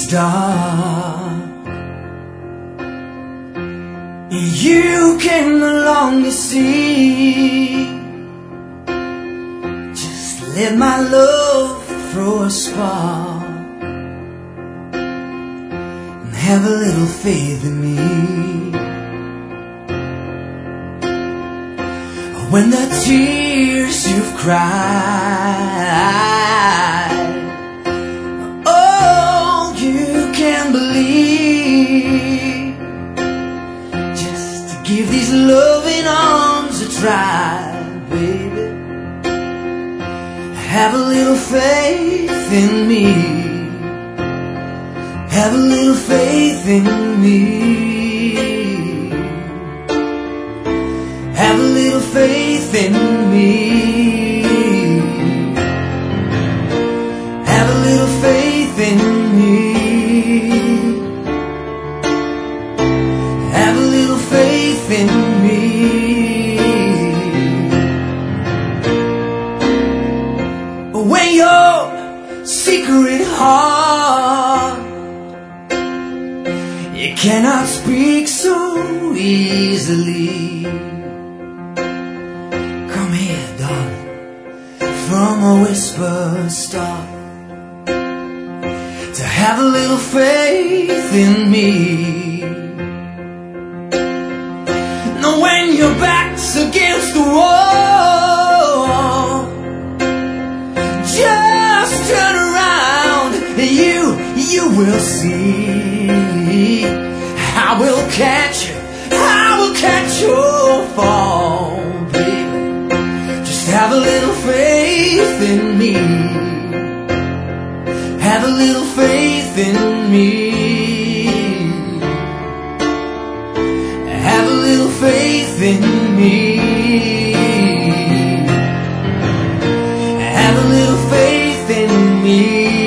gets dark, you can no longer see. Just let my love throw a spark and have a little faith in me. When the tears you've cried, oh, you can believe. Just to give these loving arms a try, baby. Have a little faith in me. Have a little faith in me. Have a little faith in me. Have a little faith in me. Have a little faith in me. When your secret heart, you cannot speak so easily. Come here, darling, from a whisper start, to have a little faith in me. Now when your back's against the wall, just turn around and you will see. I will catch you, I will catch your fall, baby. Just have a little faith in me. Have a little faith in me. Have a little faith in me. Have a little faith in me.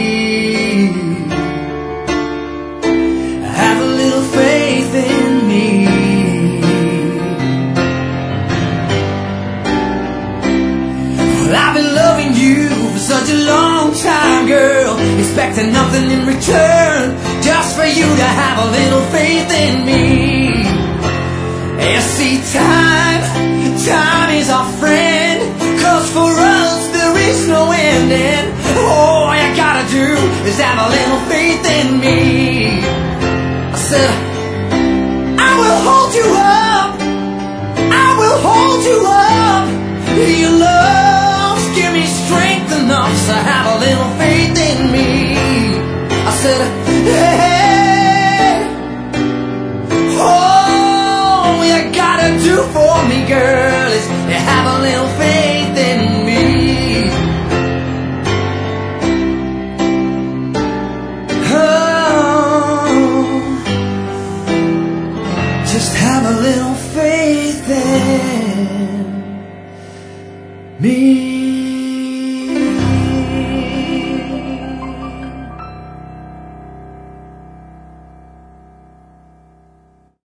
Have a little faith in me. Well, I've been loving you for such a long time, girl, expecting nothing in return, just for you to have a little faith in me. You see, time is our friend, 'cause for us there is no ending. All you gotta do is have a little faith in me. I said, I will hold you up, I will hold you up. Your love's give me strength enough, so have a little faith in me. I said, hey, all you gotta do for me, girl, is have a little faith in me. Oh, just have a little faith in me.